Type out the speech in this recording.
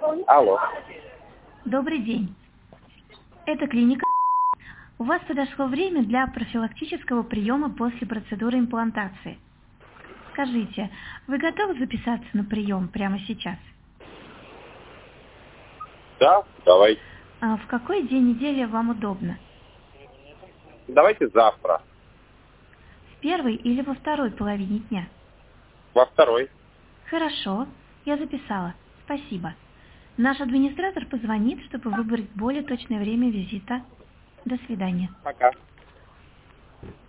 Алло. Добрый день. Это клиника. У вас подошло время для профилактического приема после процедуры имплантации. Скажите, вы готовы записаться на прием прямо сейчас? Да, давайте. А в какой день недели вам удобно? Давайте завтра. В первой или во второй половине дня? Во второй. Хорошо, я записала. Спасибо. Наш администратор позвонит, чтобы выбрать более точное время визита. До свидания. Пока.